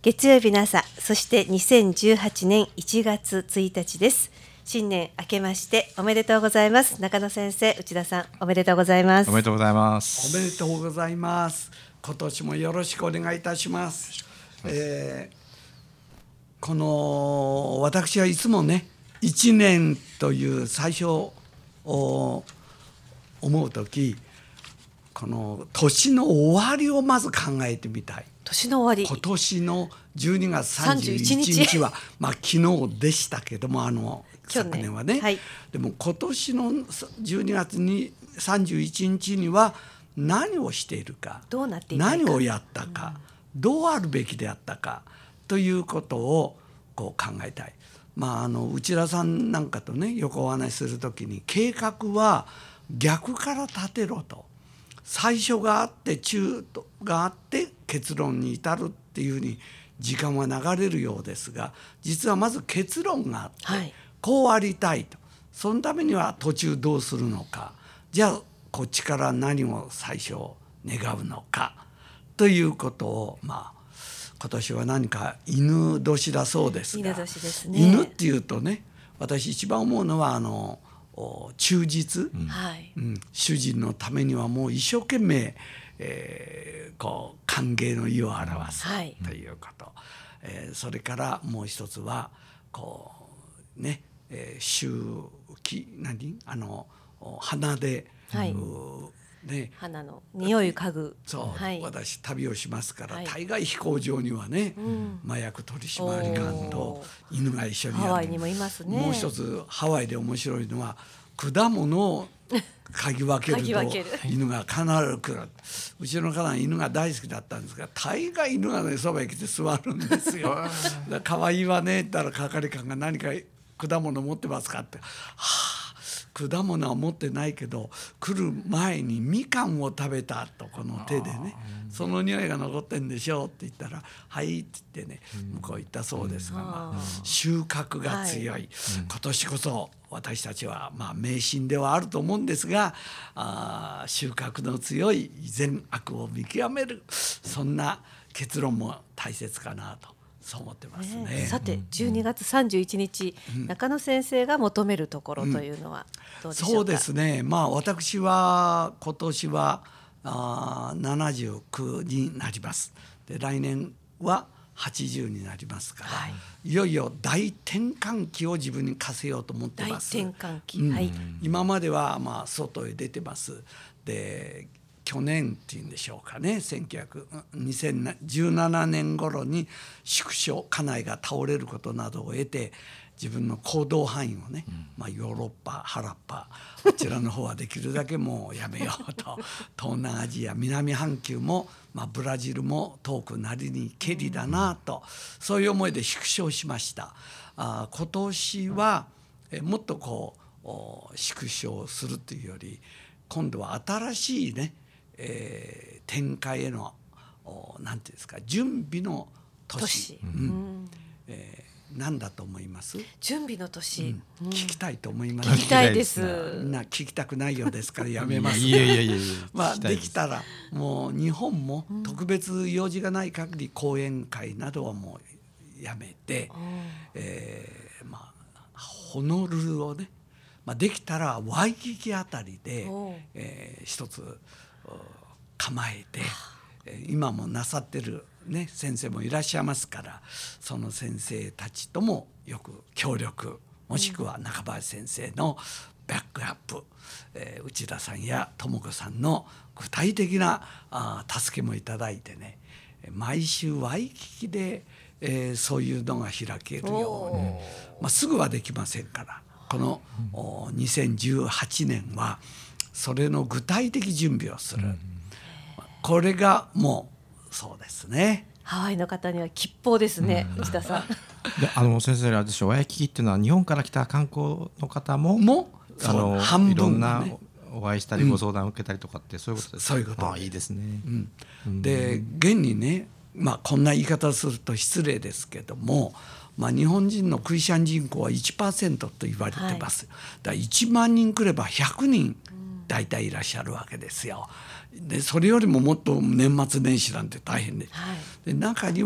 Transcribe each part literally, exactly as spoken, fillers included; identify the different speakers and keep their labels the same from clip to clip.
Speaker 1: 月曜日の朝、そしてにせんじゅうはちねんいちがつついたちです。新年明けましておめでとうございます。中野先生、内田さん、おめでとうございます。
Speaker 2: おめでとうございます。
Speaker 3: おめでとうございます。今年もよろしくお願いいたします。えー、この私はいつもね、いちねんという最初思うとき、この年の終わりをまず考えてみたい。
Speaker 1: 年の終わり、
Speaker 3: 今年のじゅうにがつさんじゅういちにちはまあ昨日でしたけども、あの昨年はね、はい、でも今年のじゅうにがつさんじゅういちにちには何をしているか、
Speaker 1: どうなっていたか、
Speaker 3: 何をやったか、うん、どうあるべきであったかということをこう考えたい。まあ、あの内田さんなんかとねよくお話しするときに、計画は逆から立てろと、最初があって中途があって結論に至るっていうふうに時間は流れるようですが、実はまず結論があって、はい、こうありたいと、そのためには途中どうするのか、じゃあこっちから何を最初願うのかということを、まあ今年は何か犬年だそうですが、
Speaker 1: 犬年ですね。
Speaker 3: 犬っていうとね、私一番思うのはあの忠実、うんうん、主人のためにはもう一生懸命、えー、こう歓迎の意を表す、はい、ということ、えー、それからもう一つはこうね、えー、周期何あの鼻で、
Speaker 1: はい、ね、花の匂い嗅ぐ。
Speaker 3: そう、はい、私旅をしますから、はい、大概飛行場にはね、うん、麻薬取締官と犬が一緒にやる。
Speaker 1: ハワイにもいますね。
Speaker 3: もう一つハワイで面白いのは、果物を嗅ぎ分けると犬が必ず来る。うちの家内犬が大好きだったんですが、大概犬がねそばへ来て座るんですよ。だ可愛いわねって言ったら係官が何か果物持ってますかって、はあ、果物は持ってないけど来る前にみかんを食べたと、この手でね、その匂いが残ってんでしょうって言ったら、はいって言ってね向こう行ったそうですが、まあ、収穫が強い、はい、今年こそ私たちはまあ迷信ではあると思うんですが、あ収穫の強い善悪を見極める、そんな結論も大切かなとそう思ってますね。
Speaker 1: ね、さてじゅうにがつさんじゅういちにち、うん、中野先生が求めるところというのはどうでしょうか。
Speaker 3: そうですね、まあ、私は今年はあななじゅうきゅうになります。で来年ははちじゅうになりますから、はい、いよいよ大転換期を自分に課せようと思ってます。
Speaker 1: 大転換期、
Speaker 3: うん
Speaker 1: はい、
Speaker 3: 今まではまあ外へ出てます。で去年っていうんでしょうかね、にせんじゅうななねん頃に縮小、家内が倒れることなどを得て、自分の行動範囲をね、うんまあ、ヨーロッパ、原っぱこちらの方はできるだけもうやめようと東南アジア、南半球も、まあ、ブラジルも遠くなりにけりだなと、そういう思いで縮小しました。あ今年はえもっとこう縮小するというより、今度は新しいねえー、展開へのなんていうんですか、準備の年、うんうんえー、何だと思います？
Speaker 1: 準備の年、うん
Speaker 3: うん、聞きたいと思います。
Speaker 1: 聞きたいです。
Speaker 3: みんな聞きたくないようですからやめます。
Speaker 2: いやいやいやいや
Speaker 3: まあできたらもう日本も特別用事がない限り講演会などはもうやめて、うんえー、まあホノルルをね、まあ、できたらワイキキあたりで、えー、一つ構えて、今もなさってる、ね、先生もいらっしゃいますから、その先生たちともよく協力、もしくは中林先生のバックアップ、えー、内田さんや智子さんの具体的なあ助けもいただいてね、毎週ワイキキで、えー、そういうのが開けるように、まあ、すぐはできませんから、この、うん、にせんじゅうはちねんはそれの具体的準備をする、うん、これがもうそうですね。
Speaker 1: ハワイの方には吉報ですね、うん、内田さん。
Speaker 2: であの先生あれでしょう、ワイキキっていうのは日本から来た観光の方ももあの半分、ね、いろんなお会いしたりご相談を受けたりとかって、うん、そういうことですか。
Speaker 3: そういうこと。
Speaker 2: ああいいですね、
Speaker 3: うんうん、で現にね、まあ、こんな言い方をすると失礼ですけども、まあ、日本人のクリスチャン人口はいちパーセント と言われてます、はい、だからいちまんにん来ればひゃくにん大体いらっしゃるわけですよ。でそれよりももっと年末年始なんて大変で、はい、で中には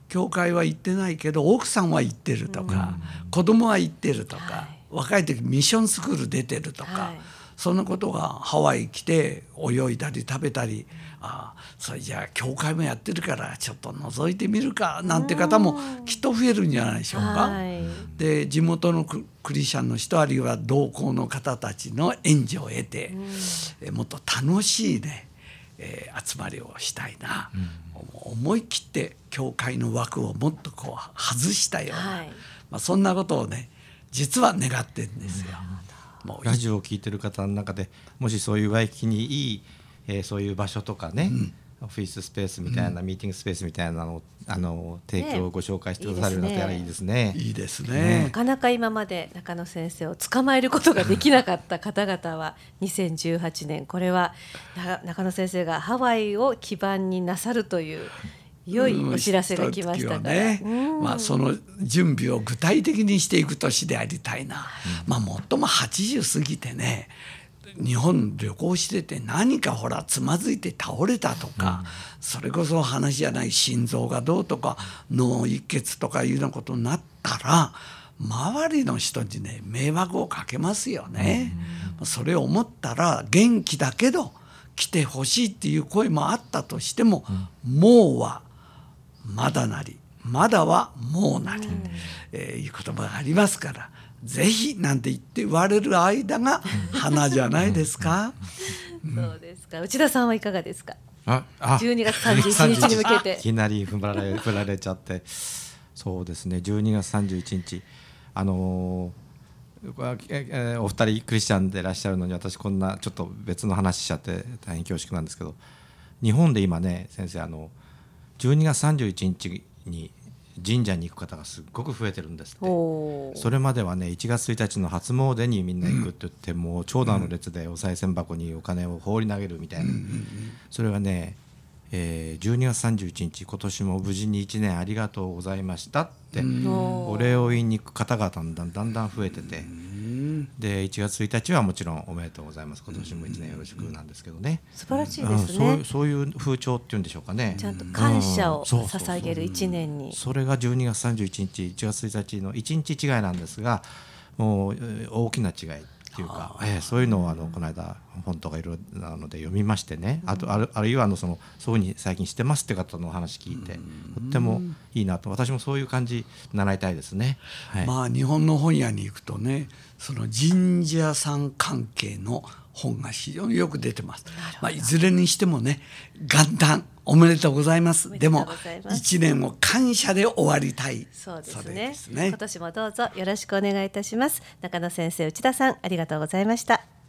Speaker 3: 教会は行ってないけど奥さんは行ってるとか、うん、子供は行ってるとか、はい、若い時ミッションスクール出てるとか、はい、そんなことがハワイ来て泳いだり食べたり、ああそれじゃあ教会もやってるからちょっと覗いてみるかなんて方もきっと増えるんじゃないでしょうか、はい、で地元のクリスチャンの人あるいは同行の方たちの援助を得て、うん、もっと楽しいね、えー、集まりをしたいな、うん、思い切って教会の枠をもっとこう外したような、はい、まあ、そんなことをね実は願ってるんですよ、うん、もう
Speaker 2: ラジオを聞いてる方の中でもしそういうワイキキにいい、えー、そういう場所とかね、うん、オフィススペースみたいな、うん、ミーティングスペースみたいなのをあの提供をご紹介してくださるようになったらいいですね。
Speaker 3: いいですね。
Speaker 1: なかなか今まで中野先生を捕まえることができなかった方々はにせんじゅうはちねんこれは中野先生がハワイを基盤になさるという良いお知らせが来ましたから、ね、うん、
Speaker 3: まあ、その準備を具体的にしていく年でありたいな、うん、まあもっともはちじゅう過ぎてね日本旅行してて何かほらつまずいて倒れたとか、うん、それこそ話じゃない心臓がどうとか脳一血とかいうようなことになったら周りの人にね迷惑をかけますよね、うん、それを思ったら元気だけど来てほしいっていう声もあったとしても、うん、もうはまだなりまだはもうなり、うん、えー、いう言葉がありますからぜひなんて言って言われる間が花じゃないですか。
Speaker 1: そうですか。内田さんはいかがですか。
Speaker 2: ああ
Speaker 1: じゅうにがつさんじゅういちにちに向けて
Speaker 2: いきなり振られ振られちゃってそうですねじゅうにがつさんじゅういちにちあのー、お二人クリスチャンでいらっしゃるのに私こんなちょっと別の話しちゃって大変恐縮なんですけど日本で今ね先生あのじゅうにがつさんじゅういちにちに神社に行く方がすっごく増えてるんですって。それまではねいちがつついたちの初詣にみんな行くって言って、うん、もう長蛇の列でお賽銭箱にお金を放り投げるみたいな、うん、それはね、えー、じゅうにがつさんじゅういちにち今年も無事にいちねんありがとうございましたって、うん、お礼を言いに行く方々だんだんだんだん増えてて、うん、でいちがつついたちはもちろんおめでとうございます今年もいちねんよろしくなんですけどね、
Speaker 1: 素晴らしいですね、
Speaker 2: うん、そういう、そういう風潮っていうんでしょうかね
Speaker 1: ちゃんと感謝を捧げるいちねんに、
Speaker 2: うん、それがじゅうにがつさんじゅういちにちいちがつついたちのいちにち違いなんですがもう大きな違いっていうか、えー、そういうのをあのこの間本とかいろいろなので読みましてね、うん、あとある、あるいはあのそのそういうふうに最近してますって方の話聞いて、うん、とってもいいなと私もそういう感じ習いたいですね、
Speaker 3: はい、まあ日本の本屋に行くとねその神社さん関係の本が非常によく出てます、まあ、いずれにしてもね元旦おめでとうございます。でも一年を感謝で終わりたい。
Speaker 1: そうですね。それですね。今年もどうぞよろしくお願いいたします。中野先生、内田さんありがとうございました。